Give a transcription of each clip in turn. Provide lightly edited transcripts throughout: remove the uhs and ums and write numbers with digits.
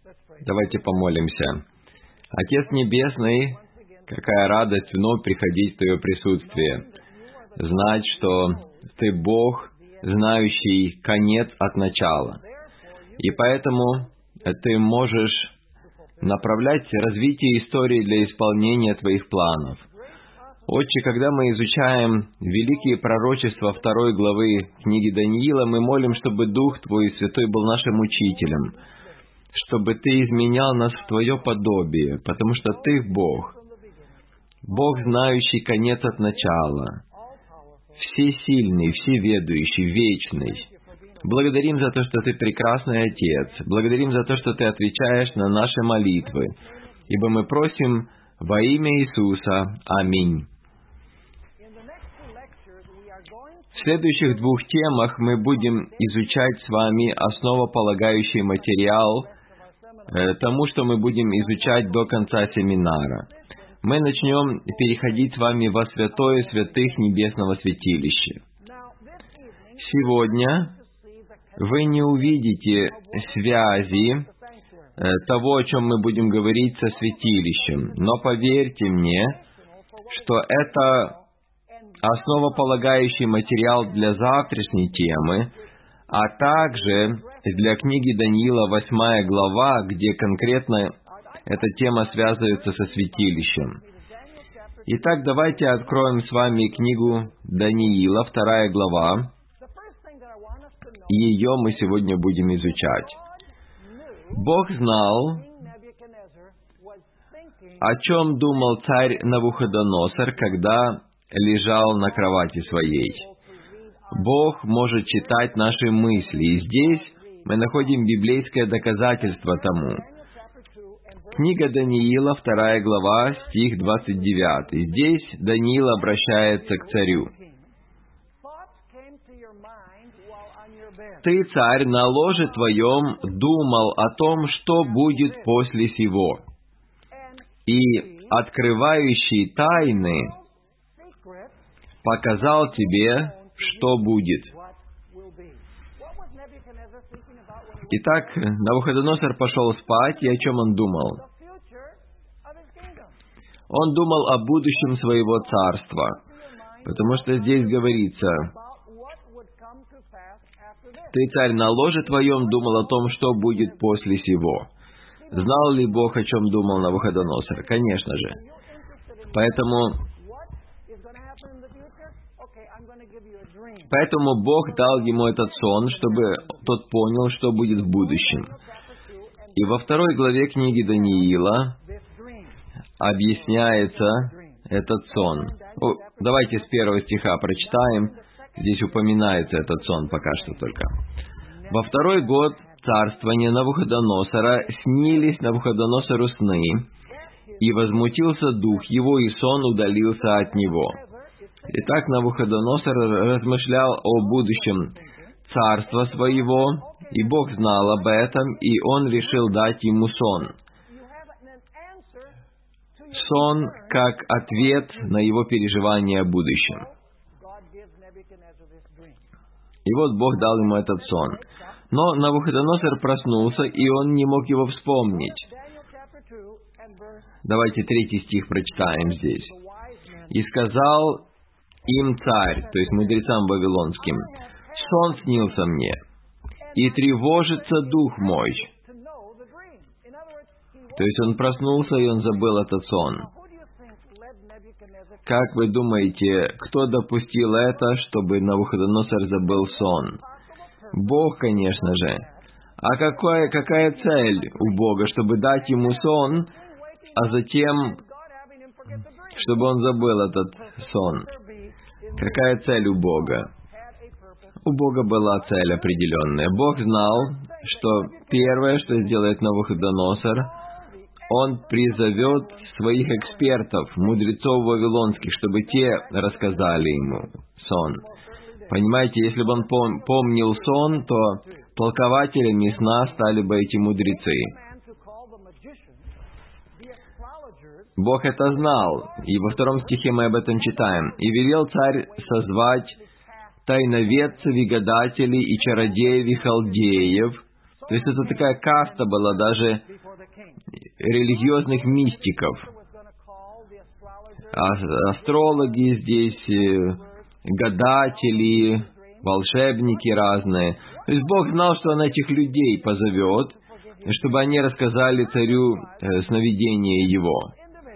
Давайте помолимся. Отец Небесный, какая радость вновь приходить в Твое присутствие. Знать, что Ты Бог, знающий конец от начала. И поэтому Ты можешь направлять развитие истории для исполнения Твоих планов. Отче, когда мы изучаем великие пророчества 2 главы книги Даниила, мы молим, чтобы Дух Твой Святой был нашим учителем, чтобы Ты изменял нас в Твое подобие, потому что Ты Бог, Бог, знающий конец от начала, всесильный, всеведущий, вечный. Благодарим за то, что Ты прекрасный Отец, благодарим за то, что Ты отвечаешь на наши молитвы, ибо мы просим во имя Иисуса. Аминь. В следующих 2 темах мы будем изучать с вами основополагающий материал тому, что мы будем изучать до конца семинара. Мы начнем переходить с вами во святое святых небесного святилища. Сегодня вы не увидите связи того, о чем мы будем говорить, со святилищем, но поверьте мне, что это основополагающий материал для завтрашней темы, а также для книги Даниила 8 глава, где конкретно эта тема связывается со святилищем. Итак, давайте откроем с вами книгу Даниила, 2 глава, и ее мы сегодня будем изучать. Бог знал, о чем думал царь Навуходоносор, когда лежал на кровати своей. Бог может читать наши мысли, и здесь мы находим библейское доказательство тому. Книга Даниила, 2 глава, стих 29. Здесь Даниил обращается к царю. «Ты, царь, на ложе твоем думал о том, что будет после сего, и открывающий тайны показал тебе, что будет». Итак, Навуходоносор пошел спать, и о чем он думал? Он думал о будущем своего царства, потому что здесь говорится: «Ты, царь, на ложе твоем думал о том, что будет после сего». Знал ли Бог, о чем думал Навуходоносор? Конечно же. Поэтому Бог дал ему этот сон, чтобы тот понял, что будет в будущем. И во 2 главе книги Даниила объясняется этот сон. Давайте с 1 стиха прочитаем. Здесь упоминается этот сон пока что только. «Во 2 год царствования Навуходоносора снились Навуходоносору сны, и возмутился дух его, и сон удалился от него». Итак, Навуходоносор размышлял о будущем царства своего, и Бог знал об этом, и он решил дать ему сон. Сон как ответ на его переживания о будущем. И вот Бог дал ему этот сон. Но Навуходоносор проснулся, и он не мог его вспомнить. Давайте 3 стих прочитаем здесь. «И сказал им царь», то есть мудрецам вавилонским: «Сон снился мне, и тревожится дух мой». То есть он проснулся, и он забыл этот сон. Как вы думаете, кто допустил это, чтобы Навуходоносор забыл сон? Бог, конечно же. А какая цель у Бога, чтобы дать ему сон, а затем, чтобы он забыл этот сон? Какая цель у Бога? У Бога была цель определенная. Бог знал, что первое, что сделает Навуходоносор, он призовет своих экспертов, мудрецов вавилонских, чтобы те рассказали ему сон. Понимаете, если бы он помнил сон, то толкователями сна стали бы эти мудрецы. Бог это знал, и во 2 стихе мы об этом читаем. «И велел царь созвать тайноведцев и гадателей, и чародеев, и халдеев». То есть это такая каста была, даже религиозных мистиков. Астрологи здесь, гадатели, волшебники разные. То есть Бог знал, что Он этих людей позовет, чтобы они рассказали царю сновидение его.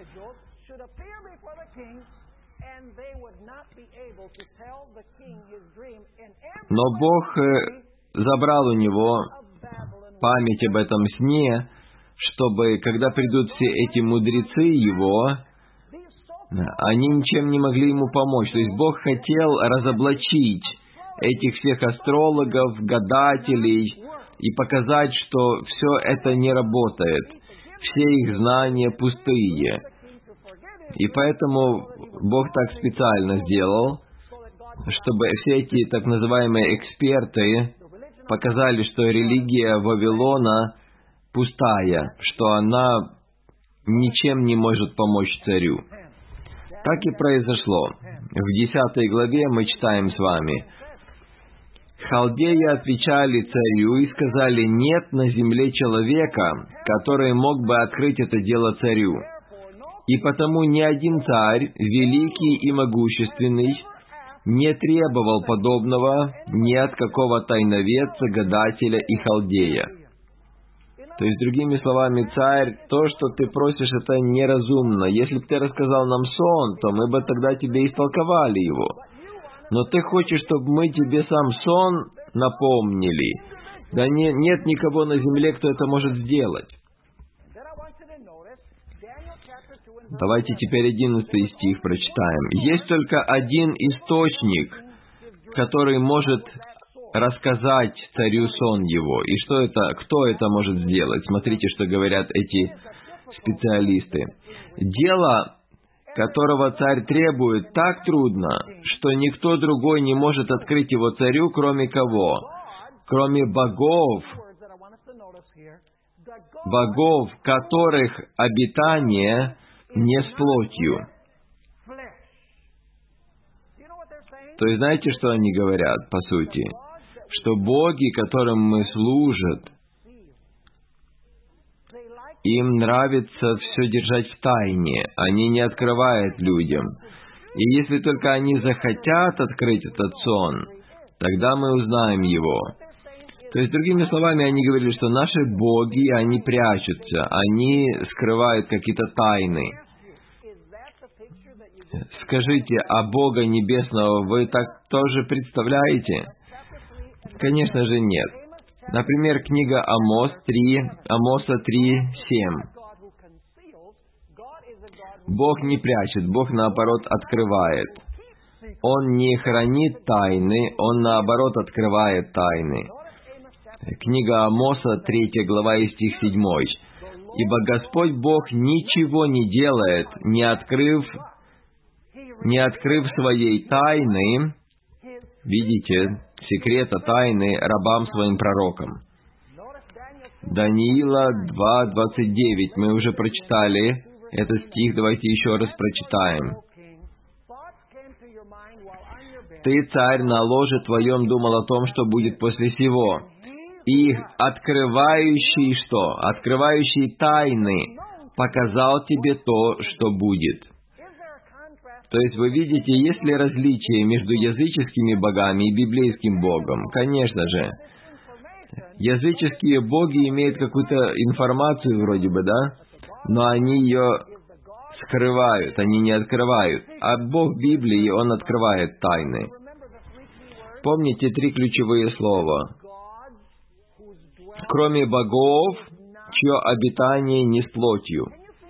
Но Бог забрал у него память об этом сне, чтобы, когда придут все эти мудрецы его, они ничем не могли ему помочь. То есть Бог хотел разоблачить этих всех астрологов, гадателей и показать, что все это не работает. Все их знания пустые. И поэтому Бог так специально сделал, чтобы все эти так называемые эксперты показали, что религия Вавилона пустая, что она ничем не может помочь царю. Так и произошло. В 10 главе мы читаем с вами: «Халдеи отвечали царю и сказали: нет на земле человека, который мог бы открыть это дело царю. И потому ни один царь, великий и могущественный, не требовал подобного ни от какого тайноведца, гадателя и халдея». То есть, другими словами, царь, то, что ты просишь, это неразумно. Если бы ты рассказал нам сон, то мы бы тогда тебе истолковали его. Но ты хочешь, чтобы мы тебе сам сон напомнили. Да нет никого на земле, кто это может сделать. Давайте теперь 11 стих прочитаем. «Есть только один источник, который может рассказать царю сон его». И что это, кто это может сделать? Смотрите, что говорят эти специалисты. «Дело, которого царь требует, так трудно, что никто другой не может открыть его царю, кроме кого? Кроме богов, которых обитание не с плотью». То есть, знаете, что они говорят, по сути? Что боги, которым мы служим, им нравится все держать в тайне, они не открывают людям. И если только они захотят открыть этот сон, тогда мы узнаем его. То есть, другими словами, они говорили, что наши боги, они прячутся, они скрывают какие-то тайны. Скажите, а Бога Небесного вы так тоже представляете? Конечно же нет. Например, книга Амоса 3:7. Бог не прячет, Бог, наоборот, открывает. Он не хранит тайны, Он, наоборот, открывает тайны. Книга Амоса, 3 глава и стих 7. «Ибо Господь Бог ничего не делает, не открыв своей тайны», видите, секрета тайны рабам своим пророкам. Даниила 2:29, мы уже прочитали этот стих, давайте еще раз прочитаем. «Ты, царь, на ложе твоем думал о том, что будет после сего, и открывающий что? Открывающий тайны показал тебе то, что будет». То есть вы видите, есть ли различие между языческими богами и библейским Богом? Конечно же. Языческие боги имеют какую-то информацию вроде бы, да? Но они ее скрывают, они не открывают. А Бог Библии, Он открывает тайны. Помните 3 ключевые слова. «Кроме богов, чье обитание не с плотью».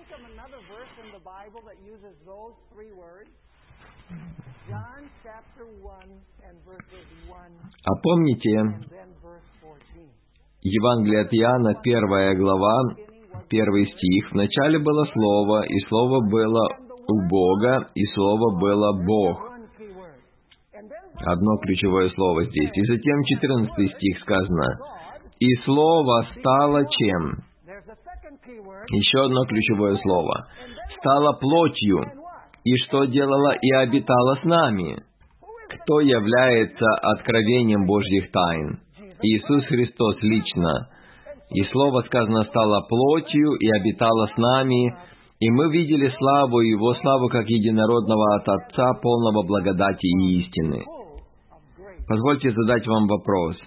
А помните, Евангелие от Иоанна, 1 глава, 1 стих. «Вначале было Слово, и Слово было у Бога, и Слово было Бог». Одно ключевое слово здесь. И затем 14 стих сказано. «И Слово стало чем?» Еще одно ключевое слово. «Стало плотью, и что делало и обитало с нами». Кто является откровением Божьих тайн? Иисус Христос лично. И Слово, сказано, стало плотью и обитало с нами, и мы видели славу Его, славу как единородного от Отца, полного благодати и истины. Позвольте задать вам вопрос.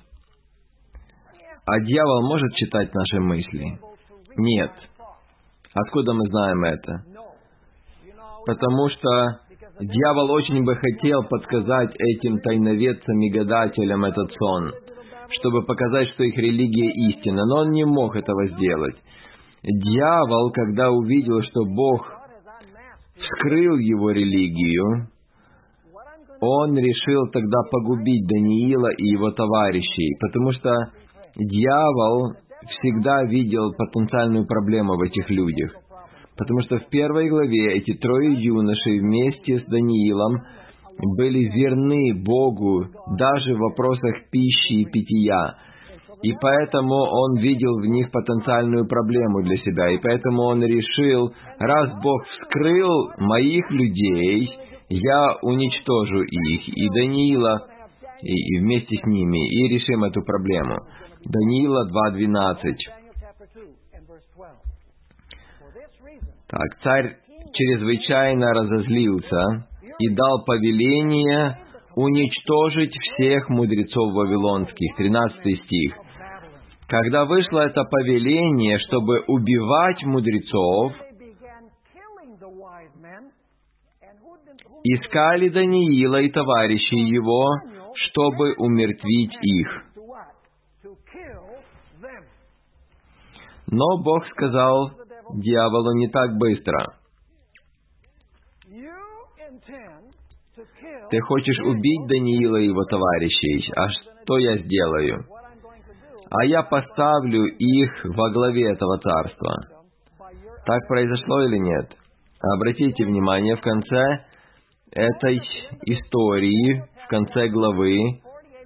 А дьявол может читать наши мысли? Нет. Откуда мы знаем это? Потому что дьявол очень бы хотел подсказать этим тайноведцам и гадателям этот сон, чтобы показать, что их религия истина, но он не мог этого сделать. Дьявол, когда увидел, что Бог вскрыл его религию, он решил тогда погубить Даниила и его товарищей, потому что дьявол всегда видел потенциальную проблему в этих людях. Потому что в 1 главе эти 3 юношей вместе с Даниилом были верны Богу даже в вопросах пищи и питья. И поэтому он видел в них потенциальную проблему для себя. И поэтому он решил, раз Бог вскрыл моих людей, я уничтожу их, и Даниила, и вместе с ними, и решим эту проблему. Даниила 2:12. Так, царь чрезвычайно разозлился и дал повеление уничтожить всех мудрецов вавилонских. 13 стих. Когда вышло это повеление, чтобы убивать мудрецов, искали Даниила и товарищей его, чтобы умертвить их. Но Бог сказал дьяволу не так быстро. Ты хочешь убить Даниила и его товарищей, а что я сделаю? А я поставлю их во главе этого царства. Так произошло или нет? Обратите внимание, в конце этой истории, в конце главы,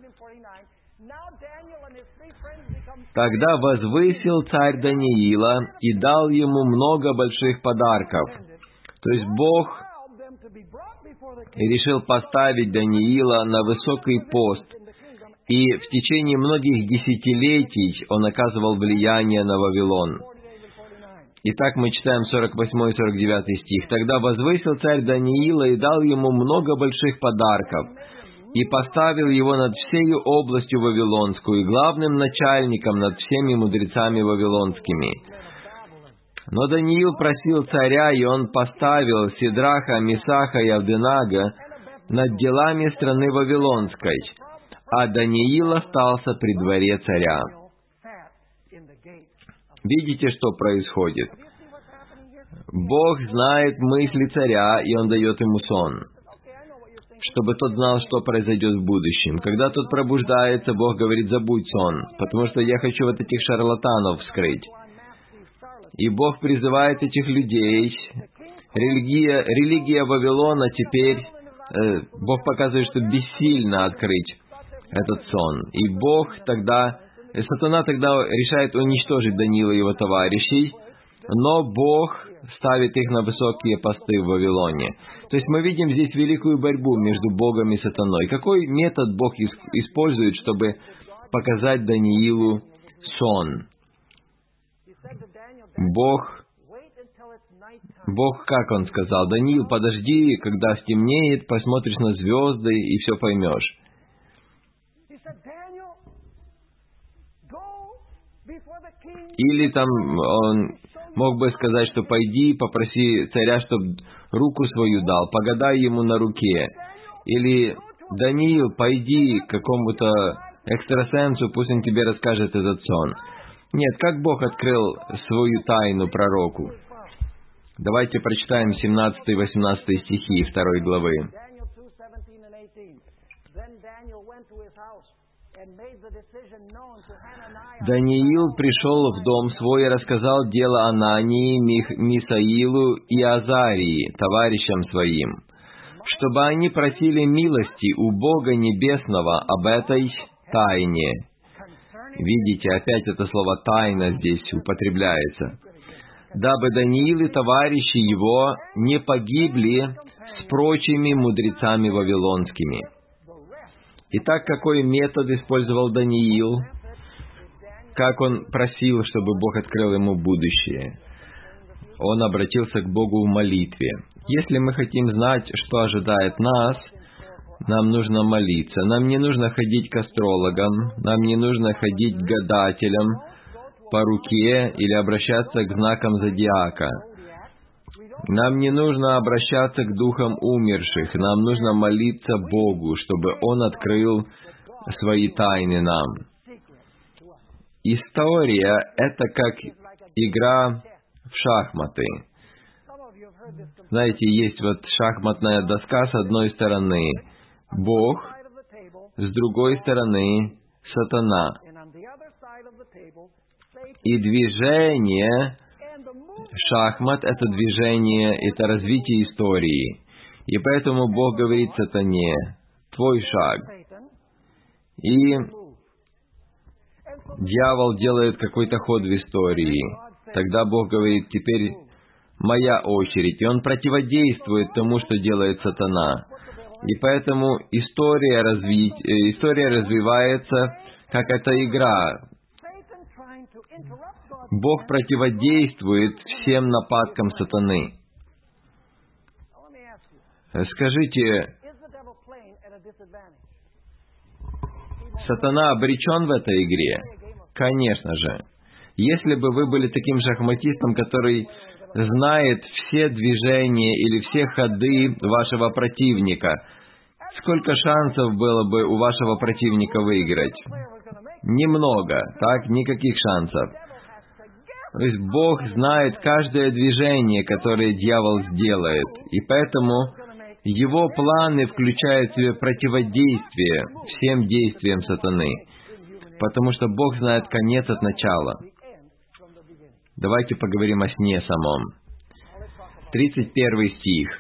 тогда возвысил царь Даниила и дал ему много больших подарков. То есть Бог решил поставить Даниила на высокий пост, и в течение многих десятилетий он оказывал влияние на Вавилон. Итак, мы читаем 48 и 49 стих. «Тогда возвысил царь Даниила и дал ему много больших подарков, и поставил его над всею областью Вавилонскую, главным начальником над всеми мудрецами вавилонскими. Но Даниил просил царя, и он поставил Сидраха, Мисаха и Авденага над делами страны Вавилонской, а Даниил остался при дворе царя». Видите, что происходит? Бог знает мысли царя, и он дает ему сон, чтобы тот знал, что произойдет в будущем. Когда тот пробуждается, Бог говорит: забудь сон, потому что я хочу вот этих шарлатанов вскрыть. И Бог призывает этих людей. Религия Вавилона теперь, Бог показывает, что бессильно открыть этот сон. И Сатана тогда решает уничтожить Даниила и его товарищей, но Бог ставит их на высокие посты в Вавилоне. То есть мы видим здесь великую борьбу между Богом и сатаной. Какой метод Бог использует, чтобы показать Даниилу сон? Бог, как он сказал: Даниил, подожди, когда стемнеет, посмотришь на звезды и все поймешь. Или там он мог бы сказать, что пойди, попроси царя, чтобы руку свою дал, погадай ему на руке. Или Даниил, пойди к какому-то экстрасенсу, пусть он тебе расскажет этот сон. Нет, как Бог открыл свою тайну пророку? Давайте прочитаем 17 и 18 стихи 2 главы. Даниил пришел в дом свой и рассказал дело Анании, Мисаилу и Азарии, товарищам своим, чтобы они просили милости у Бога Небесного об этой тайне. Видите, опять это слово «тайна» здесь употребляется. Дабы Даниил и товарищи его не погибли с прочими мудрецами вавилонскими. Итак, какой метод использовал Даниил? как он просил, чтобы Бог открыл ему будущее. Он обратился к Богу в молитве. Если мы хотим знать, что ожидает нас, нам нужно молиться. Нам не нужно ходить к астрологам, нам не нужно ходить к гадателям по руке или обращаться к знакам зодиака. Нам не нужно обращаться к духам умерших, нам нужно молиться Богу, чтобы Он открыл свои тайны нам. История — это как игра в шахматы. Знаете, есть вот шахматная доска с одной стороны Бог, с другой стороны сатана. И движение шахмат — это движение, это развитие истории. И поэтому Бог говорит сатане: твой шаг. И дьявол делает какой-то ход в истории. Тогда Бог говорит: теперь моя очередь. И он противодействует тому, что делает сатана. И поэтому история развивается, как эта игра. Бог противодействует всем нападкам сатаны. Скажите, сатана обречен в этой игре? Конечно же. Если бы вы были таким шахматистом, который знает все движения или все ходы вашего противника, сколько шансов было бы у вашего противника выиграть? Немного, так? Никаких шансов. То есть Бог знает каждое движение, которое дьявол сделает, и поэтому его планы включают в себя противодействие всем действиям сатаны, потому что Бог знает конец от начала. Давайте поговорим о сне самом. 31 стих.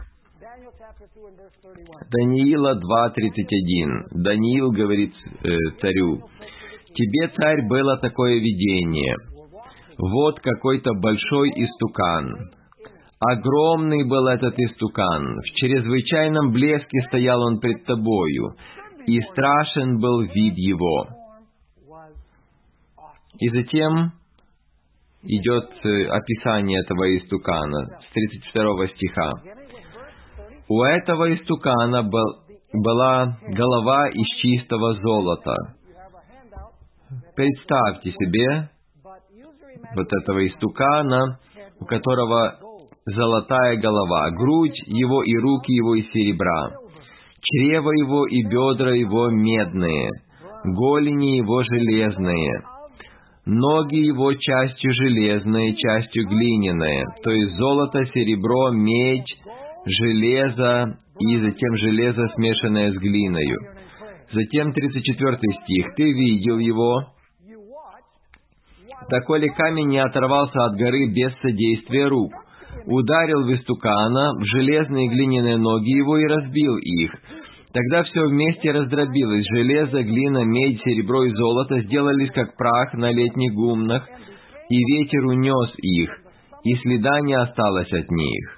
Даниила 2:31. Даниил говорит царю: «Тебе, царь, было такое видение. Вот какой-то большой истукан. Огромный был этот истукан. В чрезвычайном блеске стоял он пред тобою, и страшен был вид его». И затем идет описание этого истукана с 32 стиха. У этого истукана была голова из чистого золота. Представьте себе вот этого истукана, у которого золотая голова, грудь его и руки его из серебра, чрево его и бедра его медные, голени его железные, ноги его частью железные, частью глиняные, то есть золото, серебро, медь, железо и затем железо, смешанное с глиною. Затем 34 стих. «Ты видел его, доколе камень не оторвался от горы без содействия рук, ударил в истукана, в железные глиняные ноги его и разбил их. Тогда все вместе раздробилось, железо, глина, медь, серебро и золото сделались как прах на летних гумнах, и ветер унес их, и следа не осталось от них.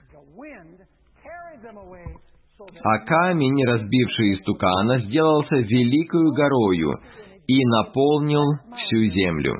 А камень, разбивший истукана, сделался великою горою и наполнил всю землю».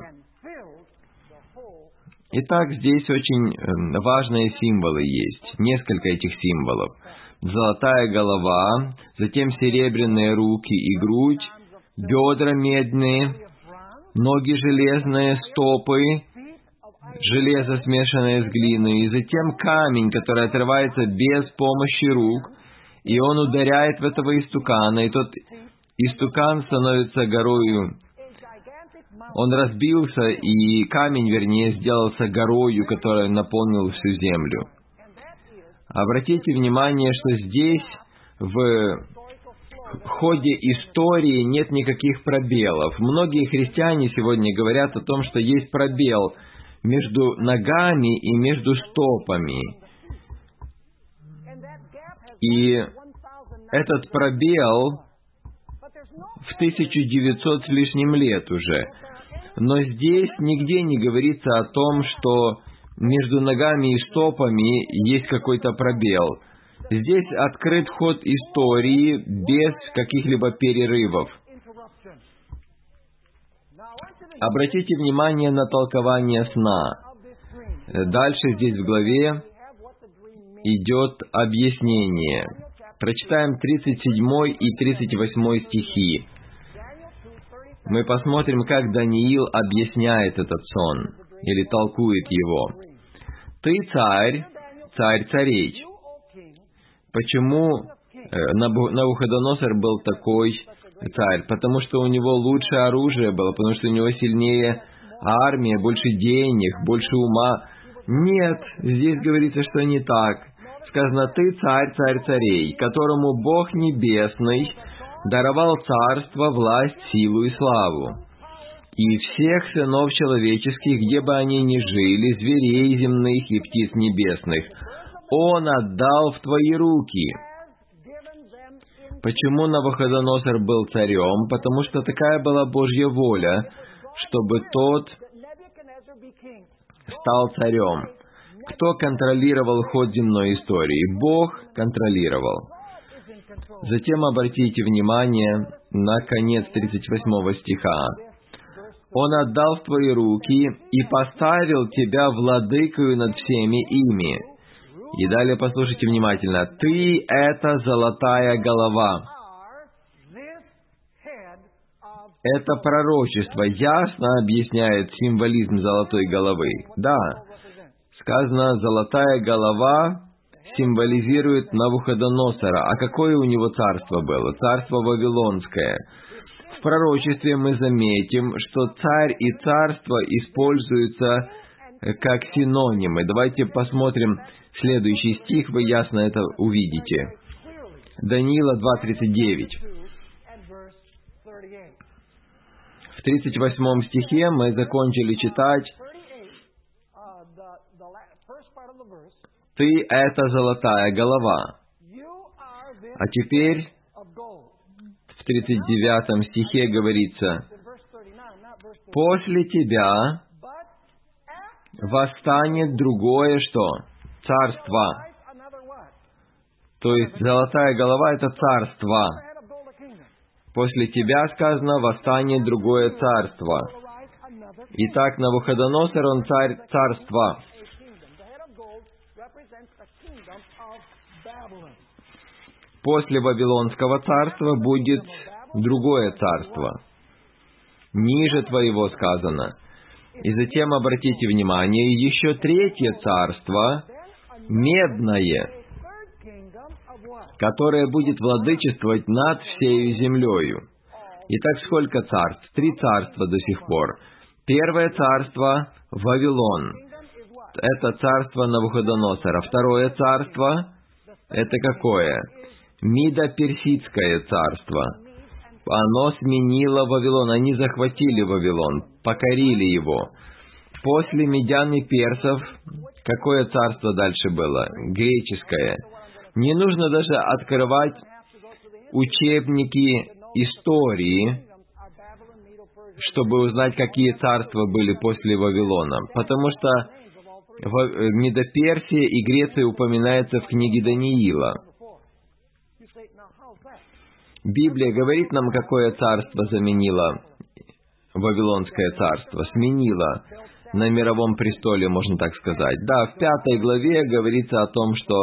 Итак, здесь очень важные символы есть, несколько этих символов. Золотая голова, затем серебряные руки и грудь, бедра медные, ноги железные, стопы, железо, смешанное с глиной, и затем камень, который отрывается без помощи рук, и он ударяет в этого истукана, и тот истукан становится горою. Он разбился, и камень, вернее, сделался горою, которая наполнила всю землю. Обратите внимание, что здесь в ходе истории нет никаких пробелов. Многие христиане сегодня говорят о том, что есть пробел между ногами и между стопами. И этот пробел в 1900 с лишним лет уже. Но здесь нигде не говорится о том, что между ногами и стопами есть какой-то пробел. Здесь открыт ход истории без каких-либо перерывов. Обратите внимание на толкование сна. Дальше здесь в главе идет объяснение. Прочитаем 37 и 38 стихи. Мы посмотрим, как Даниил объясняет этот сон, или толкует его. «Ты царь, царь царей». Почему Навуходоносор был такой царь? Потому что у него лучшее оружие было, потому что у него сильнее армия, больше денег, больше ума. Нет, здесь говорится, что не так. Сказано, «Ты царь, царь царей, которому Бог Небесный даровал царство, власть, силу и славу. И всех сынов человеческих, где бы они ни жили, зверей земных и птиц небесных, Он отдал в твои руки». Почему Навуходоносор был царем? Потому что такая была Божья воля, чтобы тот стал царем. Кто контролировал ход земной истории? Бог контролировал. Затем обратите внимание на конец 38 стиха. «Он отдал в твои руки и поставил тебя владыкою над всеми ими». И далее послушайте внимательно. «Ты — это золотая голова». Это пророчество ясно объясняет символизм золотой головы. Да, сказано, золотая голова символизирует Навуходоносора. А какое у него царство было? Царство Вавилонское. В пророчестве мы заметим, что царь и царство используются как синонимы. Давайте посмотрим следующий стих, вы ясно это увидите. Даниила 2:39. В 38 стихе мы закончили читать: «Ты — это золотая голова». А теперь в 39 стихе говорится: «После тебя восстанет другое что? Царство». То есть золотая голова — это царство. После тебя, сказано, восстанет другое царство. Итак, Навуходоносор, он царь царства. После Вавилонского царства будет другое царство. Ниже твоего сказано. И затем обратите внимание, еще третье царство, медное, которое будет владычествовать над всею землею. Итак, сколько царств? 3 царства до сих пор. Первое царство — Вавилон. Это царство Навуходоносора. Второе царство — это какое? Мидо-Персидское царство. Оно сменило Вавилон. Они захватили Вавилон, покорили его. После медян и персов какое царство дальше было? Греческое. Не нужно даже открывать учебники истории, чтобы узнать, какие царства были после Вавилона. Потому что Медоперсия и Греция упоминаются в книге Даниила. Библия говорит нам, какое царство заменило Вавилонское царство, сменило на мировом престоле, можно так сказать. Да, в 5 главе говорится о том, что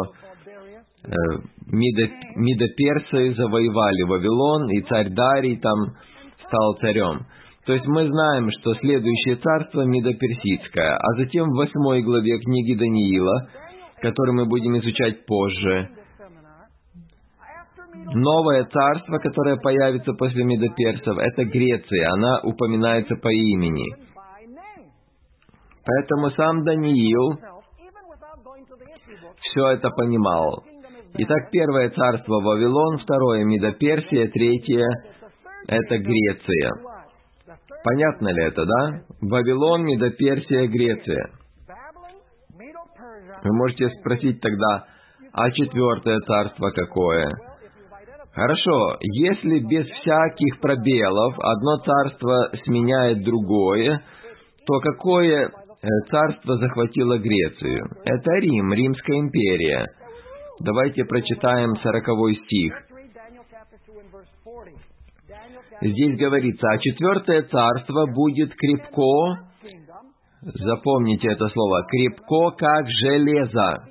Медоперсы завоевали Вавилон, и царь Дарий там стал царем. То есть мы знаем, что следующее царство Медоперсидское, а затем в 8 главе книги Даниила, которую мы будем изучать позже, новое царство, которое появится после Медоперсов, это Греция, она упоминается по имени. Поэтому сам Даниил все это понимал. Итак, первое царство Вавилон, второе Медоперсия, третье это Греция. Понятно ли это, да? Вавилон, Медоперсия, Греция. Вы можете спросить тогда, а четвертое царство какое? Хорошо, если без всяких пробелов одно царство сменяет другое, то какое царство захватило Грецию? Это Рим, Римская империя. Давайте прочитаем 40 стих. здесь говорится, а четвертое царство будет крепко, запомните это слово, крепко, как железо.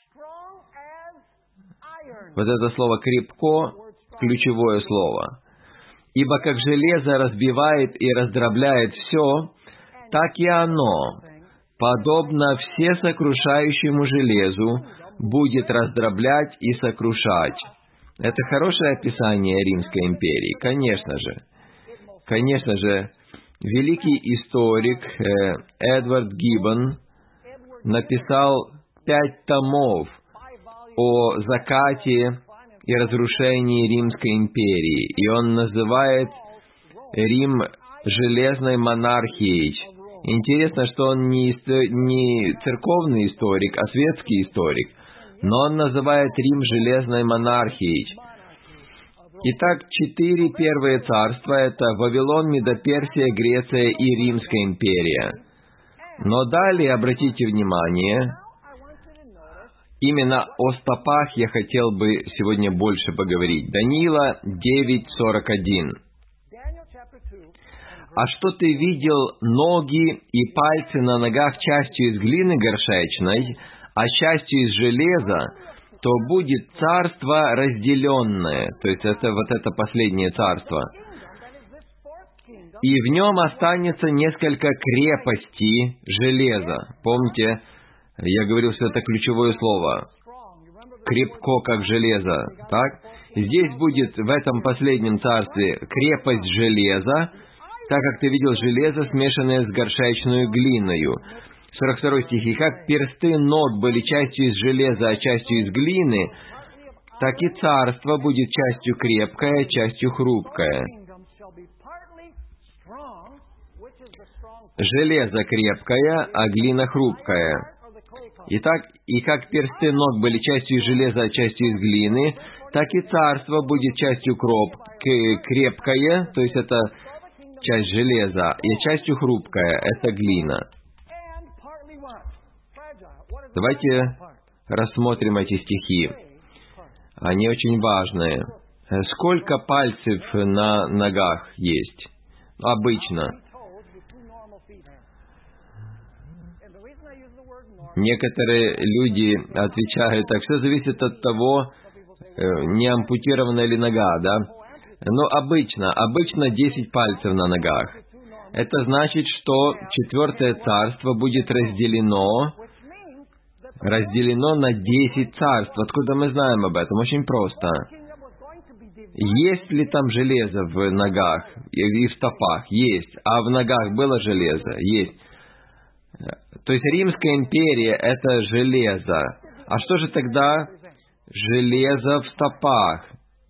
Вот это слово «крепко» — ключевое слово. Ибо как железо разбивает и раздробляет все, так и оно, подобно всесокрушающему железу, будет раздроблять и сокрушать. Это хорошее описание Римской империи, конечно же. Конечно же, великий историк Эдвард Гиббон написал 5 томов о закате и разрушении Римской империи, и он называет Рим железной монархией. Интересно, что он не церковный историк, а светский историк, но он называет Рим железной монархией. Итак, 4 первые царства — это Вавилон, Медоперсия, Греция и Римская империя. Но далее, обратите внимание, именно о стопах я хотел бы сегодня больше поговорить. Даниила 9:41. «А что ты видел ноги и пальцы на ногах частью из глины горшечной, а частью из железа, то будет царство разделенное». То есть это вот это последнее царство. «И в нем останется несколько крепостей железа». Помните, я говорил, что это ключевое слово. Крепко, как железо. Так? Здесь будет в этом последнем царстве крепость железа, так как ты видел железо, смешанное с горшечную глиною. 42 стих. «И как персты ног были частью из железа, а частью из глины, так и царство будет частью крепкое, частью хрупкое». Железо крепкое, а глина хрупкая. Итак, и как персты ног были частью из железа, а частью из глины, так и царство будет частью крепкое, то есть это часть железа, и частью хрупкая, это глина. Давайте рассмотрим эти стихи. Они очень важные. Сколько пальцев на ногах есть? Обычно. Некоторые люди отвечают, так все зависит от того, не ампутирована ли нога, да? Но обычно 10 пальцев на ногах. Это значит, что четвертое царство будет разделено на 10 царств. Откуда мы знаем об этом? Очень просто. Есть ли там железо в ногах и в стопах? Есть. А в ногах было железо? Есть. То есть Римская империя — это железо. А что же тогда железо в стопах?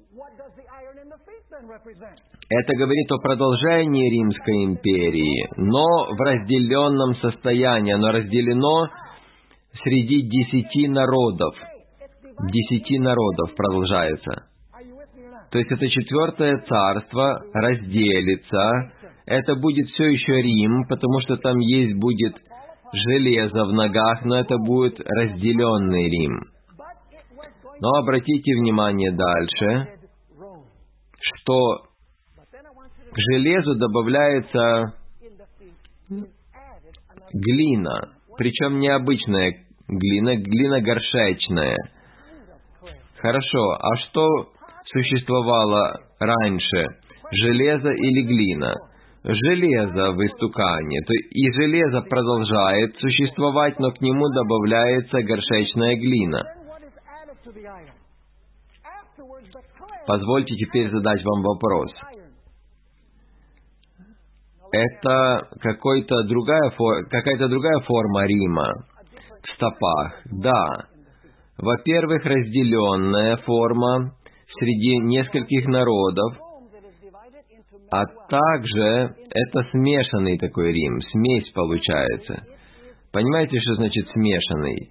Это говорит о продолжении Римской империи, но в разделенном состоянии. Оно разделено среди 10 народов. 10 народов продолжается. То есть это четвертое царство разделится. Это будет все еще Рим, потому что там будет железо в ногах, но это будет разделенный Рим. Но обратите внимание дальше, что к железу добавляется глина, причем не обычная глина, глина горшечная. Хорошо, а что существовало раньше, железо или глина? Железо в истукане. И железо продолжает существовать, но к нему добавляется горшечная глина. Позвольте теперь задать вам вопрос. Это какая-то другая форма Рима в стопах? Да. Во-первых, разделенная форма среди нескольких народов, а также это смешанный такой Рим, смесь получается. Понимаете, что значит смешанный?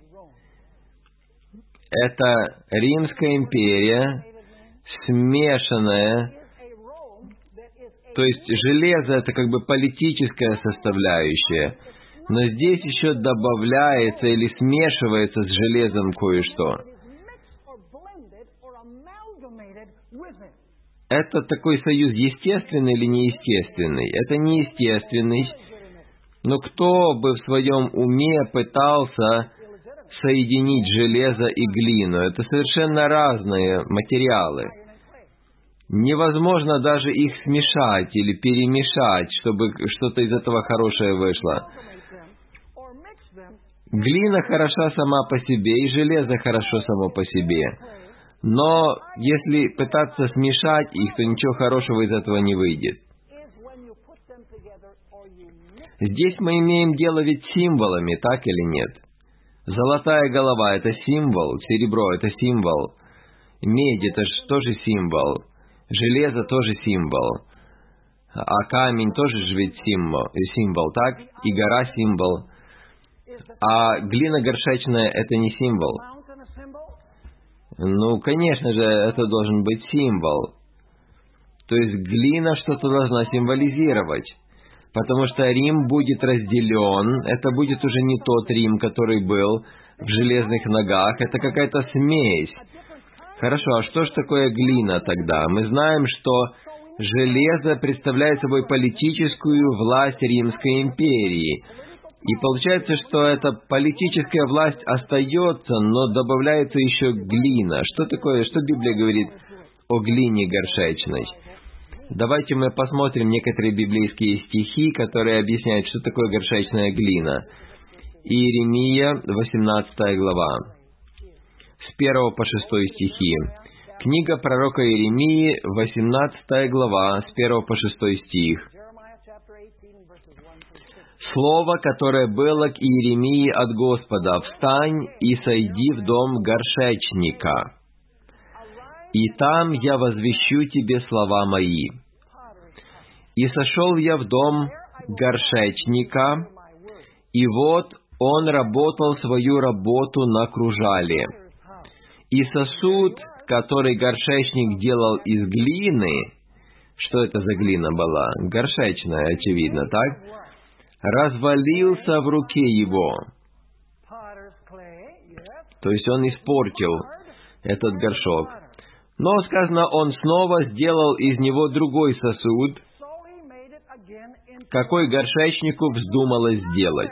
Это Римская империя, смешанная, то есть железо — это как бы политическая составляющая, но здесь еще добавляется или смешивается с железом кое-что. это такой союз естественный или неестественный? Это неестественный. Но кто бы в своем уме пытался соединить железо и глину? Это совершенно разные материалы. Невозможно даже их смешать или перемешать, чтобы что-то из этого хорошее вышло. Глина хороша сама по себе, и железо хорошо само по себе. Но если пытаться смешать их, то ничего хорошего из этого не выйдет. Здесь мы имеем дело ведь с символами, так или нет? Золотая голова — это символ, серебро — это символ, медь — это тоже символ, железо — тоже символ, а камень тоже же ведь символ, так? И гора — символ. А глина горшечная — это не символ. Ну, конечно же, это должен быть символ. То есть глина что-то должна символизировать. Потому что Рим будет разделен, это будет уже не тот Рим, который был в железных ногах, это какая-то смесь. Хорошо, а что ж такое глина тогда? Мы знаем, что железо представляет собой политическую власть Римской империи. И получается, что эта политическая власть остается, но добавляется еще глина. Что такое, что Библия говорит о глине горшечной? Давайте мы посмотрим некоторые библейские стихи, которые объясняют, что такое горшечная глина. Иеремия, 18 глава, с 1 по 6 стихи. Книга пророка Иеремии, 18 глава, с 1 по 6 стих. Слово, которое было к Иеремии от Господа: «Встань и сойди в дом горшечника, и там я возвещу тебе слова мои. И сошел я в дом горшечника, и вот он работал свою работу на кружале. И сосуд, который горшечник делал из глины», что это за глина была? Горшечная, очевидно, так? «Развалился в руке его». То есть он испортил этот горшок. Но, сказано, он снова сделал из него другой сосуд, какой горшечнику вздумалось сделать.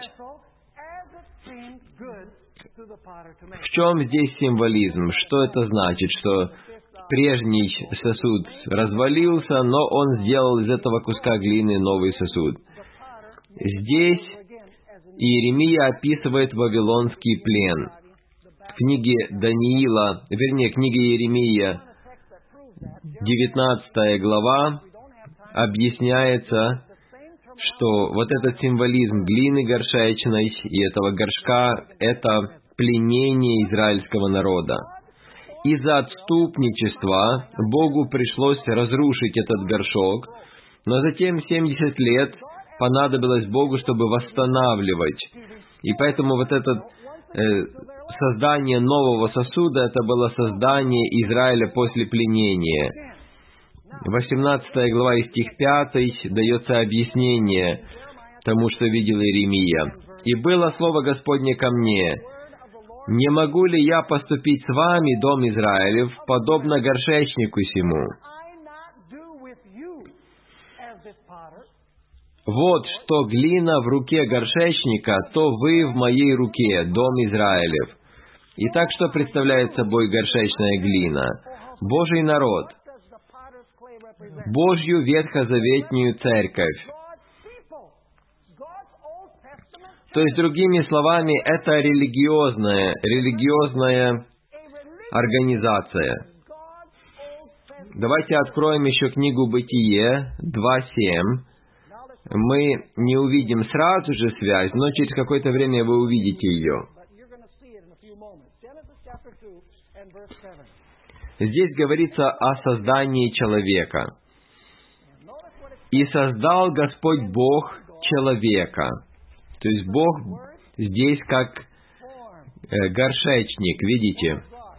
В чем здесь символизм? Что это значит? Что прежний сосуд развалился, но он сделал из этого куска глины новый сосуд. Здесь Иеремия описывает вавилонский плен. В книге книге Иеремия, 19 глава, объясняется, что вот этот символизм глины горшечной и этого горшка — это пленение израильского народа. Из-за отступничества Богу пришлось разрушить этот горшок, но затем 70 лет понадобилось Богу, чтобы восстанавливать. И поэтому вот это создание нового сосуда — это было создание Израиля после пленения. 18 глава и стих 5 дается объяснение тому, что видел Иеремия. «И было слово Господне ко мне: не могу ли я поступить с вами, дом Израилев, подобно горшечнику сему? Вот что глина в руке горшечника, то вы в моей руке, дом Израилев». Итак, что представляет собой горшечная глина? Божий народ, Божью ветхозаветную церковь. То есть, другими словами, это религиозная организация. Давайте откроем еще книгу Бытие 2:7. Мы не увидим сразу же связь, но через какое-то время вы увидите ее. Здесь говорится о создании человека. «И создал Господь Бог человека». То есть Бог здесь как горшечник, видите?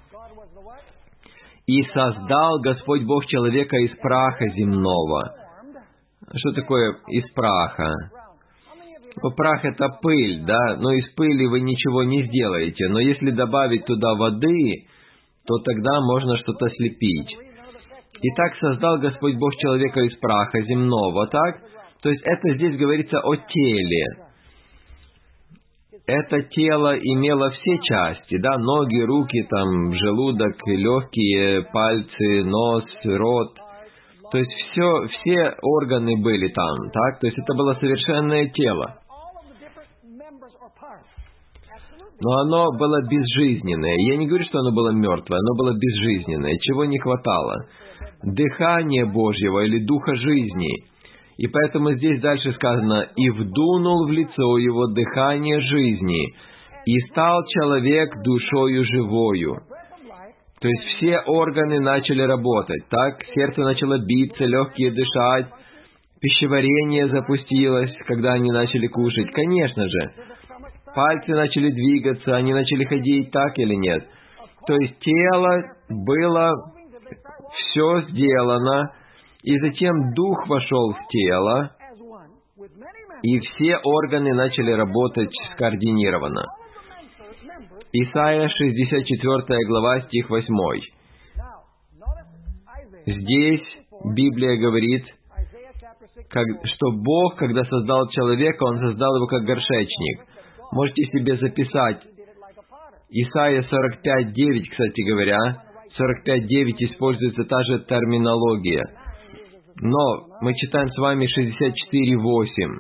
«И создал Господь Бог человека из праха земного». Что такое из праха? Прах — это пыль, да? Но из пыли вы ничего не сделаете. Но если добавить туда воды, то тогда можно что-то слепить. Итак, создал Господь Бог человека из праха земного, так? То есть это здесь говорится о теле. Это тело имело все части, да, ноги, руки, там, желудок, легкие, пальцы, нос, рот. То есть все органы были там, так? То есть это было совершенное тело. Но оно было безжизненное. Я не говорю, что оно было мертвое, оно было безжизненное. Чего не хватало? Дыхание Божьего или Духа жизни. И поэтому здесь дальше сказано: «И вдунул в лицо его дыхание жизни, и стал человек душою живою». То есть все органы начали работать, так? Сердце начало биться, легкие дышать, пищеварение запустилось, когда они начали кушать. Конечно же. Пальцы начали двигаться, они начали ходить, так или нет? То есть тело было все сделано, и затем дух вошел в тело, и все органы начали работать скоординированно. Исайя 64 глава, стих 8. Здесь Библия говорит, что Бог, когда создал человека, Он создал его как горшечник. Можете себе записать. Исайя 45:9, кстати говоря. 45:9 используется та же терминология. Но мы читаем с вами 64:8.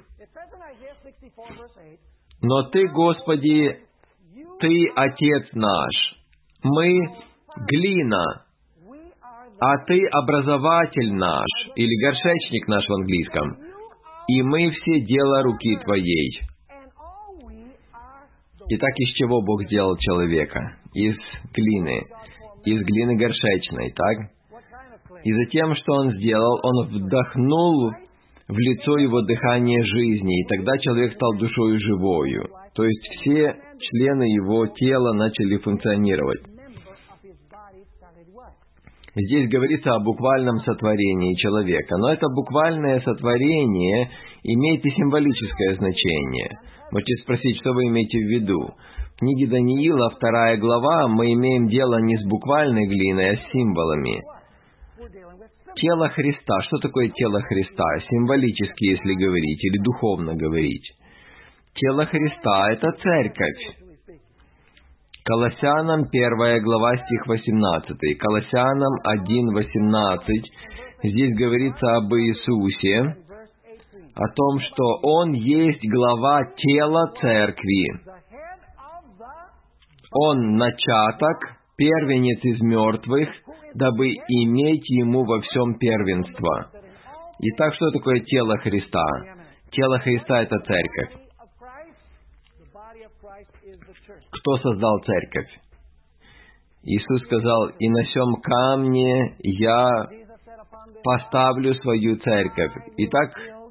«Но Ты, Господи, Ты Отец наш, мы глина, а Ты образователь наш», или горшечник наш в английском, «и мы все дело руки Твоей». Итак, из чего Бог сделал человека? Из глины горшечной, так? И затем, что Он сделал? Он вдохнул в лицо его дыхание жизни, и тогда человек стал душою живою. То есть все члены его тела начали функционировать. Здесь говорится о буквальном сотворении человека, но это буквальное сотворение имеет и символическое значение. Можете спросить, что вы имеете в виду? В книге Даниила, 2 глава, мы имеем дело не с буквальной глиной, а с символами. Тело Христа. Что такое тело Христа? Символически, если говорить, или духовно говорить. Тело Христа — это церковь. Колоссянам 1 глава, стих 18. Колоссянам 1:18. Здесь говорится об Иисусе, о том, что Он есть глава тела церкви. Он начаток, первенец из мертвых, дабы иметь Ему во всем первенство. Итак, что такое тело Христа? Тело Христа — это церковь. Кто создал церковь? Иисус сказал: «И на сем камне я поставлю свою церковь». Итак,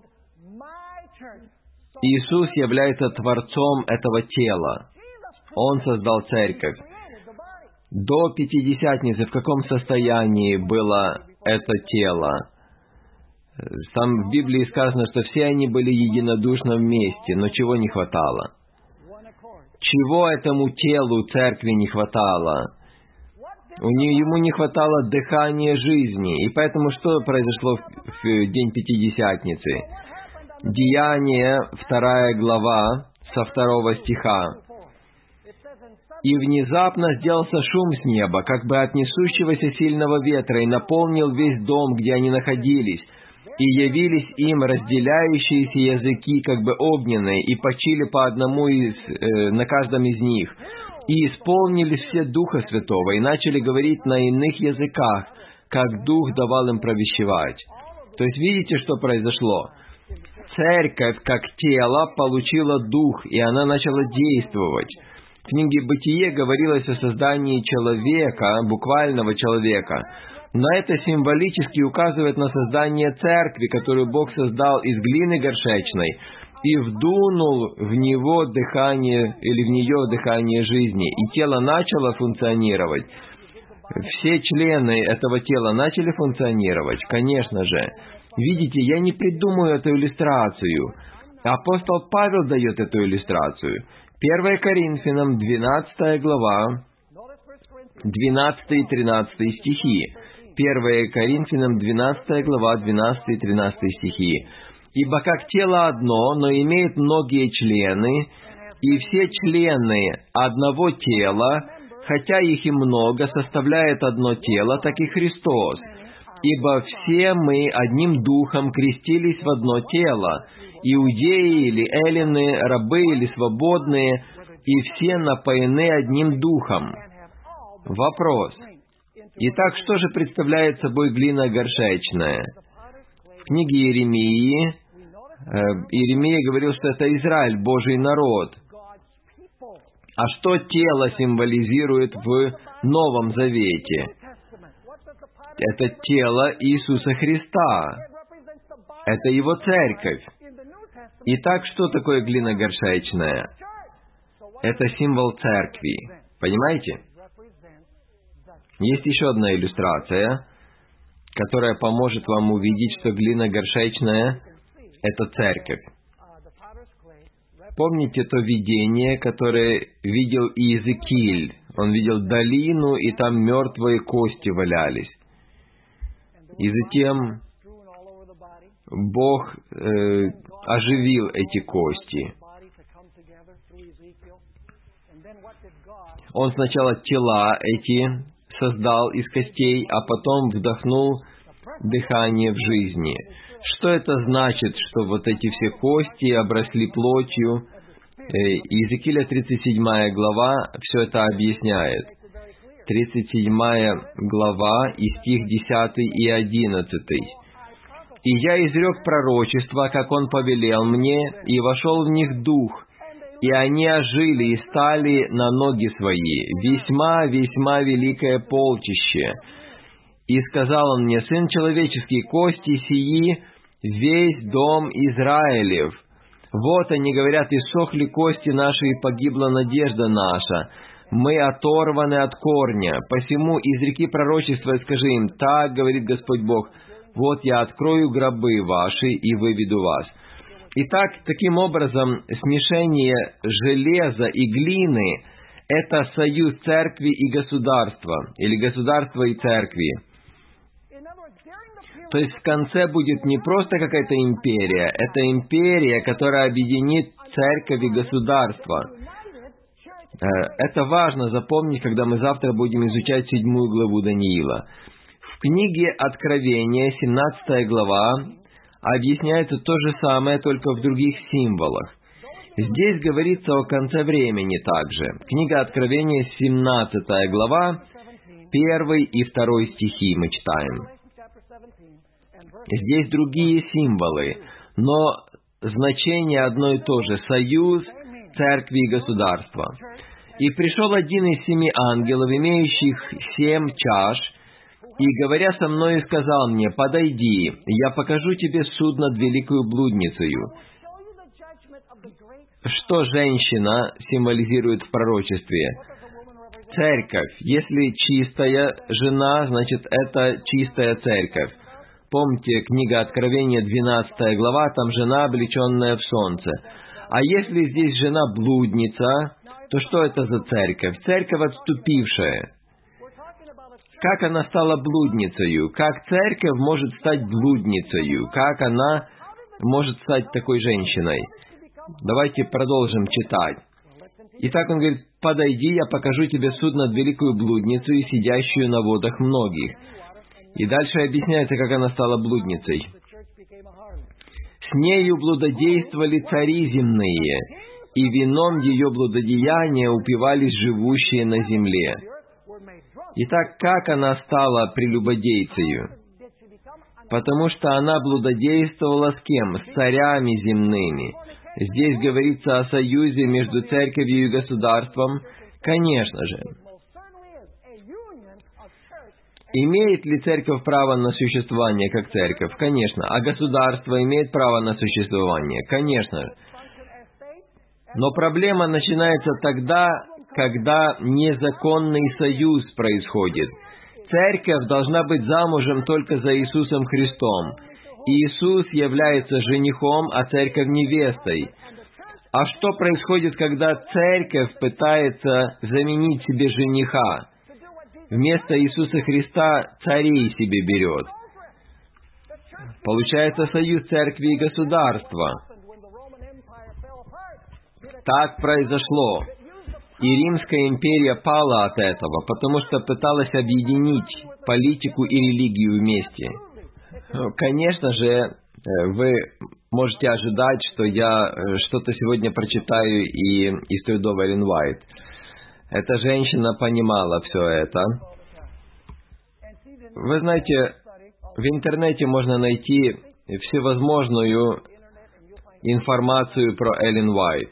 Иисус является Творцом этого тела. Он создал церковь. До Пятидесятницы в каком состоянии было это тело? Там в Библии сказано, что все они были единодушно вместе, но чего не хватало? Чего этому телу церкви не хватало? Ему не хватало дыхания жизни. И поэтому что произошло в день Пятидесятницы? Деяния, 2 глава, со 2 стиха. «И внезапно сделался шум с неба, как бы от несущегося сильного ветра, и наполнил весь дом, где они находились. И явились им разделяющиеся языки, как бы огненные, и почили по одному на каждом из них. И исполнились все Духа Святого, и начали говорить на иных языках, как Дух давал им провещевать». То есть видите, что произошло? Церковь, как тело, получила Дух, и она начала действовать. В книге «Бытие» говорилось о создании человека, буквального человека. Но это символически указывает на создание церкви, которую Бог создал из глины горшечной, и вдунул в него дыхание, или в нее дыхание жизни, и тело начало функционировать. Все члены этого тела начали функционировать, конечно же. Видите, я не придумаю эту иллюстрацию. Апостол Павел дает эту иллюстрацию. 1 Коринфянам 12 глава, 12 и 13 стихи. 1 Коринфянам 12 глава, 12 и 13 стихи. «Ибо как тело одно, но имеет многие члены, и все члены одного тела, хотя их и много, составляет одно тело, так и Христос. Ибо все мы одним духом крестились в одно тело, иудеи или эллины, рабы или свободные, и все напоены одним духом». Вопрос. Итак, что же представляет собой глина горшечная? В книге Иеремии, Иеремия говорил, что это Израиль, Божий народ. А что тело символизирует в Новом Завете? Это тело Иисуса Христа. Это Его церковь. Итак, что такое глина горшечная? Это символ церкви. Понимаете? Есть еще одна иллюстрация, которая поможет вам увидеть, что глина горшечная — это церковь. Помните то видение, которое видел Иезекииль? Он видел долину, и там мертвые кости валялись. И затем Бог оживил эти кости. Он сначала тела эти создал из костей, а потом вдохнул дыхание в жизни. Что это значит, что вот эти все кости обросли плотью? Иезекииля 37 глава все это объясняет. 37 глава и стих 10 и 11. «И я изрек пророчество, как он повелел мне, и вошел в них дух, и они ожили и стали на ноги свои, весьма великое полчище. И сказал он мне: Сын человеческий, кости сии, весь дом Израилев. Вот они говорят, иссохли кости наши, и погибла надежда наша. Мы оторваны от корня. Посему изреки пророчество и скажи им: так говорит Господь Бог, вот я открою гробы ваши и выведу вас». Итак, таким образом, смешение железа и глины — это союз церкви и государства, или государства и церкви. То есть в конце будет не просто какая-то империя, это империя, которая объединит церковь и государство. Это важно запомнить, когда мы завтра будем изучать 7 главу Даниила. В книге Откровения, 17 глава, объясняется то же самое, только в других символах. Здесь говорится о конце времени также. Книга Откровения, 17 глава, 1 и 2 стихи мы читаем. Здесь другие символы, но значение одно и то же — союз церкви и государства. «И пришел один из 7 ангелов, имеющих 7 чаш, и, говоря со мной, сказал мне: подойди, я покажу тебе суд над великою блудницею». Что женщина символизирует в пророчестве? Церковь. Если чистая жена, значит, это чистая церковь. Помните, книга Откровения, 12 глава, там жена, облеченная в солнце. А если здесь жена блудница, то что это за церковь? Церковь отступившая. Как она стала блудницею? Как церковь может стать блудницею? Как она может стать такой женщиной? Давайте продолжим читать. Итак, он говорит: подойди, я покажу тебе суд над великую блудницу и сидящую на водах многих. И дальше объясняется, как она стала блудницей. «С нею блудодействовали цари земные, и вином ее блудодеяния упивались живущие на земле». Итак, как она стала прелюбодейцею? Потому что она блудодействовала с кем? С царями земными. Здесь говорится о союзе между церковью и государством. Конечно же. Имеет ли церковь право на существование как церковь? Конечно. А государство имеет право на существование? Конечно. Но проблема начинается тогда, когда незаконный союз происходит. Церковь должна быть замужем только за Иисусом Христом. Иисус является женихом, а церковь невестой. А что происходит, когда церковь пытается заменить себе жениха? вместо Иисуса Христа царей себе берет. Получается союз церкви и государства. Так произошло. И Римская империя пала от этого, потому что пыталась объединить политику и религию вместе. Конечно же, вы можете ожидать, что я что-то сегодня прочитаю и из трудов Эллен Уайт. Эта женщина понимала все это. Вы знаете, в интернете можно найти всевозможную информацию про Эллен Уайт.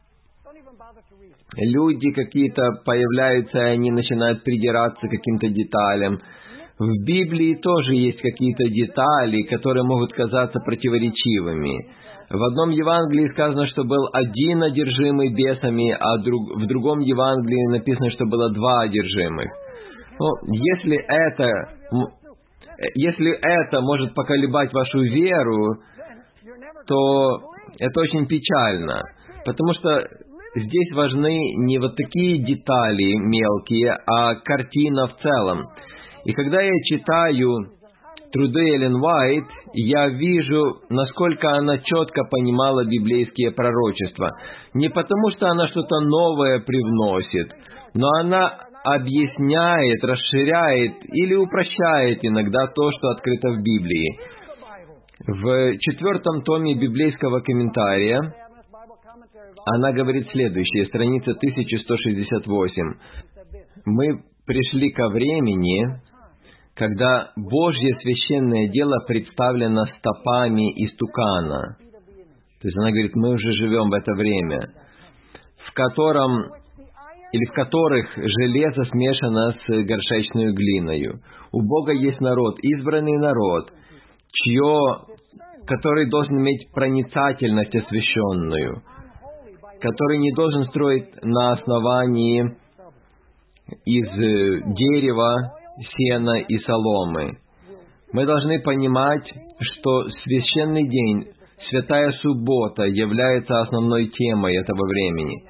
Люди какие-то появляются, и они начинают придираться к каким-то деталям. В Библии тоже есть какие-то детали, которые могут казаться противоречивыми. В одном Евангелии сказано, что был один одержимый бесами, а в другом Евангелии написано, что было два одержимых. Но если это может поколебать вашу веру, то это очень печально, потому что здесь важны не вот такие детали мелкие, а картина в целом. И когда я читаю труды Эллен Уайт, я вижу, насколько она четко понимала библейские пророчества. Не потому, что она что-то новое привносит, но она объясняет, расширяет или упрощает иногда то, что открыто в Библии. В 4 томе библейского комментария она говорит следующее, страница 1168. «Мы пришли ко времени, когда Божье священное дело представлено стопами истукана». То есть она говорит, мы уже живем в это время, в которых железо смешано с горшечной глиною. У Бога есть народ, избранный народ, который должен иметь проницательность освященную, который не должен строить на основании из дерева, сена и соломы. Мы должны понимать, что священный день, святая суббота, является основной темой этого времени.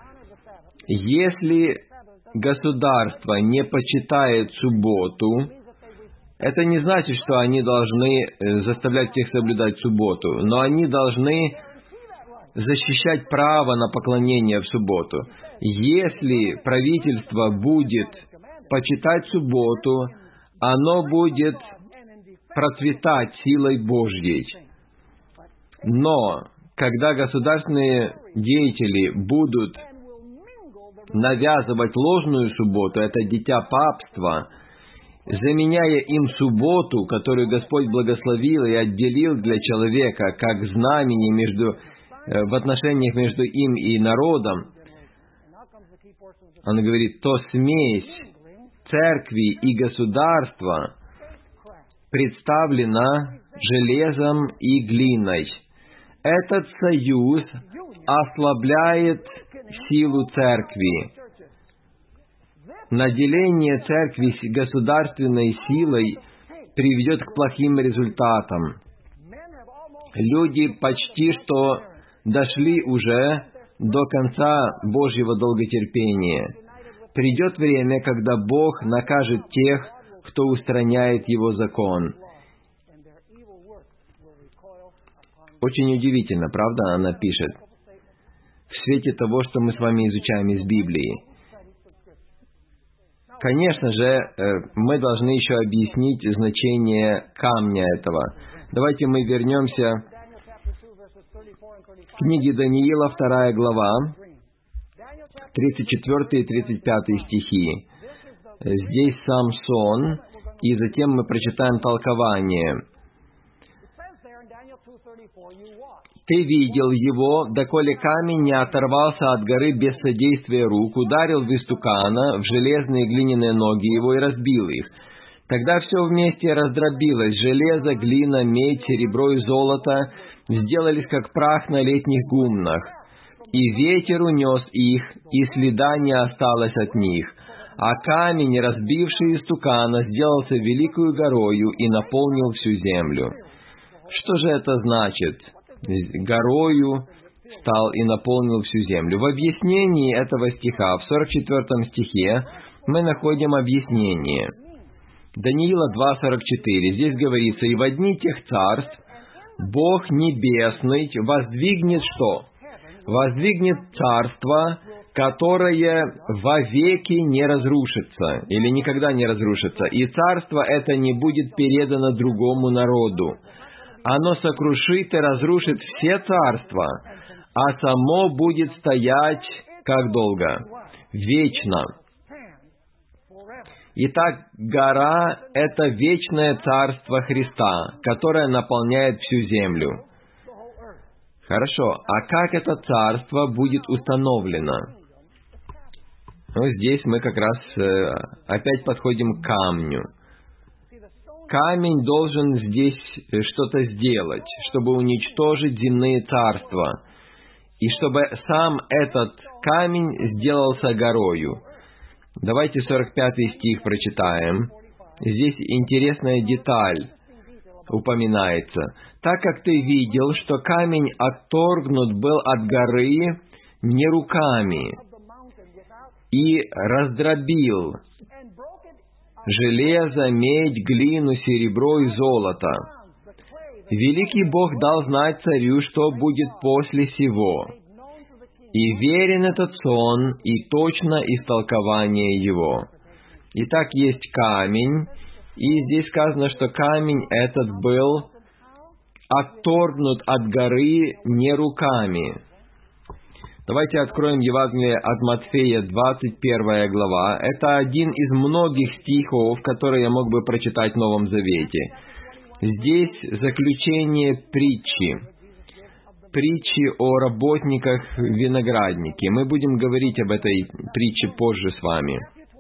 Если государство не почитает субботу, это не значит, что они должны заставлять всех соблюдать субботу, но они должны защищать право на поклонение в субботу. Если правительство будет почитать субботу, оно будет процветать силой Божьей. Но когда государственные деятели будут навязывать ложную субботу, это дитя папства, заменяя им субботу, которую Господь благословил и отделил для человека, как знамение в отношениях между им и народом, он говорит, то смесь церкви и государства представлена железом и глиной. Этот союз ослабляет силу церкви. Наделение церкви государственной силой приведет к плохим результатам. Люди почти что дошли уже до конца Божьего долготерпения. Придет время, когда Бог накажет тех, кто устраняет Его закон. Очень удивительно, правда, она пишет, в свете того, что мы с вами изучаем из Библии. Конечно же, мы должны еще объяснить значение камня этого. Давайте мы вернемся к книге Даниила, 2 глава, 34 и 35 стихи. Здесь Самсон, и затем мы прочитаем толкование. «Ты видел его, доколе камень не оторвался от горы без содействия рук, ударил в истукана, в железные глиняные ноги его и разбил их. Тогда все вместе раздробилось, железо, глина, медь, серебро и золото сделались как прах на летних гумнах. И ветер унес их, и следа не осталось от них. А камень, разбивший истукана, сделался великою горою и наполнил всю землю». Что же это значит? Горою стал и наполнил всю землю. В объяснении этого стиха, в 44 стихе, мы находим объяснение. Даниила 2:44. Здесь говорится: «И во дни тех царств Бог Небесный воздвигнет что? Воздвигнет царство, которое вовеки не разрушится, или никогда не разрушится, и царство это не будет передано другому народу. Оно сокрушит и разрушит все царства, а само будет стоять как долго? Вечно». Итак, гора — это вечное царство Христа, которое наполняет всю землю. Хорошо, а как это царство будет установлено? Здесь мы как раз опять подходим к камню. Камень должен здесь что-то сделать, чтобы уничтожить земные царства, и чтобы сам этот камень сделался горою. Давайте 45 стих прочитаем. Здесь интересная деталь упоминается. «Так как ты видел, что камень отторгнут был от горы не руками, и раздробил железо, медь, глину, серебро и золото. Великий Бог дал знать царю, что будет после сего. И верен этот сон, и точно истолкование его». Итак, есть камень, и здесь сказано, что камень этот был отторгнут от горы не руками. Давайте откроем Евангелие от Матфея, 21 глава. Это один из многих стихов, которые я мог бы прочитать в Новом Завете. Здесь заключение притчи. Притчи о работниках в винограднике. Мы будем говорить об этой притче позже с вами.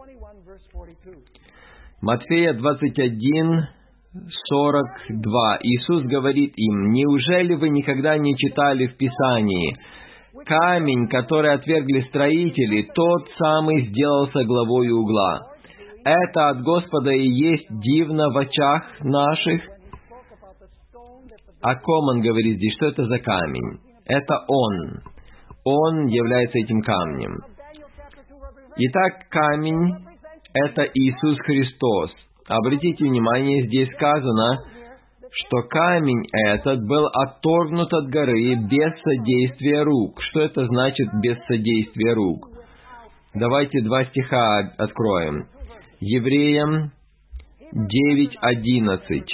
Матфея 21, 42. Иисус говорит им: «Неужели вы никогда не читали в Писании? Камень, который отвергли строители, тот самый сделался главою угла. Это от Господа и есть дивно в очах наших». О ком он говорит здесь? Что это за камень? Это Он. Он является этим камнем. Итак, камень — это Иисус Христос. Обратите внимание, здесь сказано, что камень этот был отторгнут от горы без содействия рук. Что это значит «без содействия рук»? Давайте 2 стиха откроем. Евреям 9:11.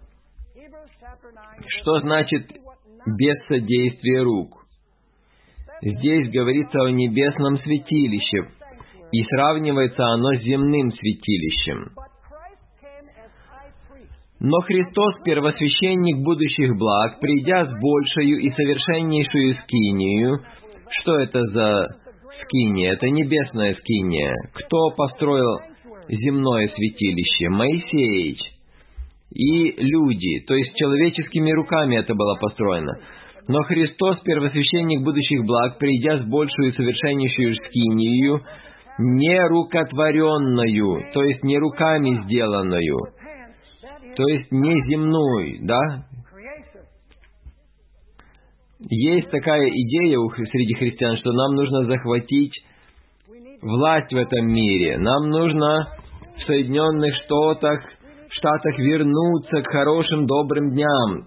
Что значит «без содействия рук»? Здесь говорится о небесном святилище, и сравнивается оно с земным святилищем. Но Христос, первосвященник будущих благ, придя с большею и совершеннейшую скинию. Что это за скиния? Это небесная скиния. Кто построил земное святилище? Моисеич и люди, то есть человеческими руками это было построено. Но Христос, первосвященник будущих благ, придя с большую и совершеннейшую скинию, не рукотворенную, то есть не руками сделанную, то есть не земную, да? Есть такая идея среди христиан, что нам нужно захватить власть в этом мире. Нам нужно в Соединенных Штатах вернуться к хорошим, добрым дням,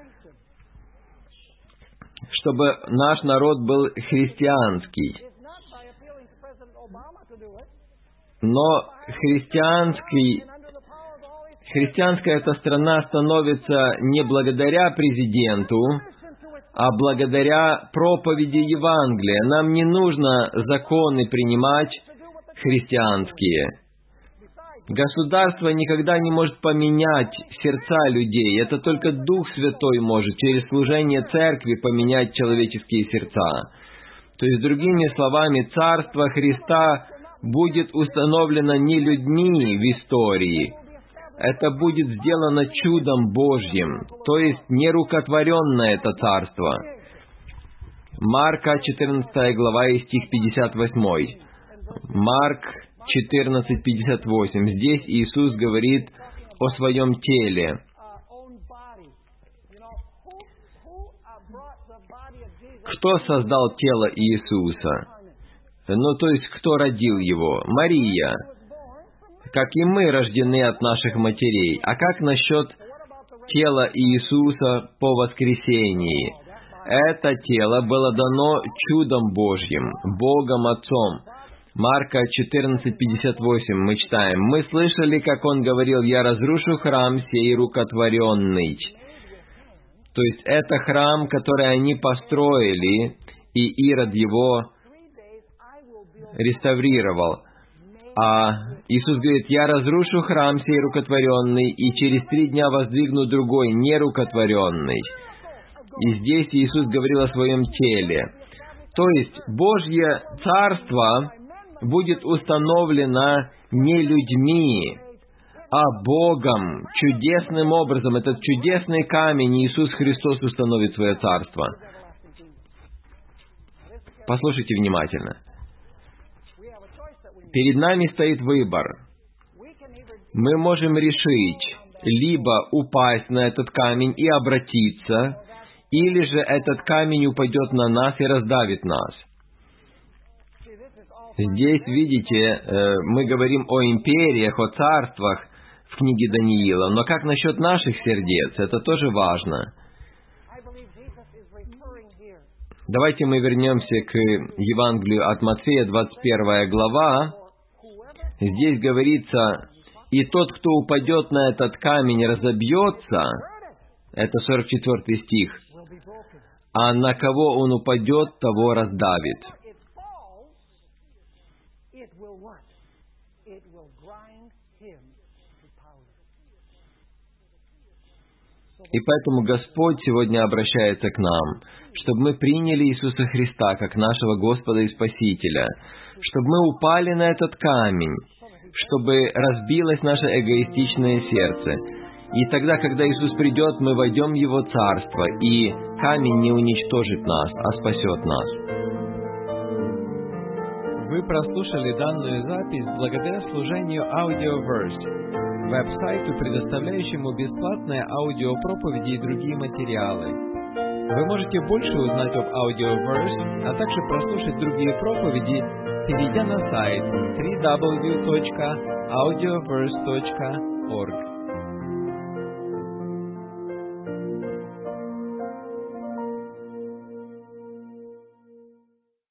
чтобы наш народ был христианский. Но христианская эта страна становится не благодаря президенту, а благодаря проповеди Евангелия. Нам не нужно законы принимать христианские. Государство никогда не может поменять сердца людей. Это только Дух Святой может через служение церкви поменять человеческие сердца. То есть, другими словами, Царство Христа будет установлено не людьми в истории. Это будет сделано чудом Божьим, то есть нерукотворенное это царство. Марка 14 глава и стих 58. Марк 14:58. Здесь Иисус говорит о своем теле. Кто создал тело Иисуса? То есть, кто родил его? Мария. как и мы рождены от наших матерей. А как насчет тела Иисуса по воскресении? Это тело было дано чудом Божьим, Богом Отцом. Марка 14:58 мы читаем: «Мы слышали, как Он говорил: я разрушу храм сей рукотворенный». То есть это храм, который они построили, и Ирод его реставрировал. А Иисус говорит: я разрушу храм сей рукотворенный, и через 3 дня воздвигну другой, нерукотворенный. И здесь Иисус говорил о своем теле. То есть Божье Царство будет установлено не людьми, а Богом, чудесным образом. Этот чудесный камень Иисус Христос установит свое Царство. Послушайте внимательно. Перед нами стоит выбор. Мы можем решить либо упасть на этот камень и обратиться, или же этот камень упадет на нас и раздавит нас. Здесь, видите, мы говорим о империях, о царствах в книге Даниила, но как насчет наших сердец? Это тоже важно. Давайте мы вернемся к Евангелию от Матфея, 21 глава. Здесь говорится: «И тот, кто упадет на этот камень, разобьется». Это 44 стих. «А на кого он упадет, того раздавит». И поэтому Господь сегодня обращается к нам, чтобы мы приняли Иисуса Христа как нашего Господа и Спасителя, чтобы мы упали на этот камень, чтобы разбилось наше эгоистичное сердце. И тогда, когда Иисус придет, мы войдем в Его Царство, и камень не уничтожит нас, а спасет нас. Вы прослушали данную запись благодаря служению Audioverse, веб-сайту, предоставляющему бесплатные аудиопроповеди и другие материалы. Вы можете больше узнать об Audioverse, а также прослушать другие проповеди, перейдя на сайт www.audioverse.org.